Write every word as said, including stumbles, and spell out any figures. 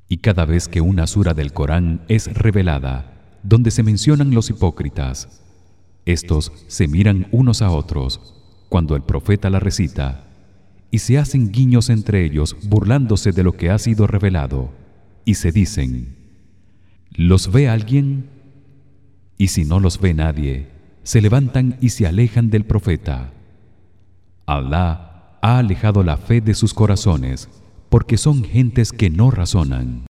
Y cada vez que una sura del Corán es revelada, donde se mencionan los hipócritas, estos se miran unos a otros cuando el profeta la recita y se hacen guiños entre ellos burlándose de lo que ha sido revelado, y se dicen: ¿los ve alguien? Y si no los ve nadie, se levantan y se alejan del profeta. Alá ha alejado la fe de sus corazones porque son gentes que no razonan.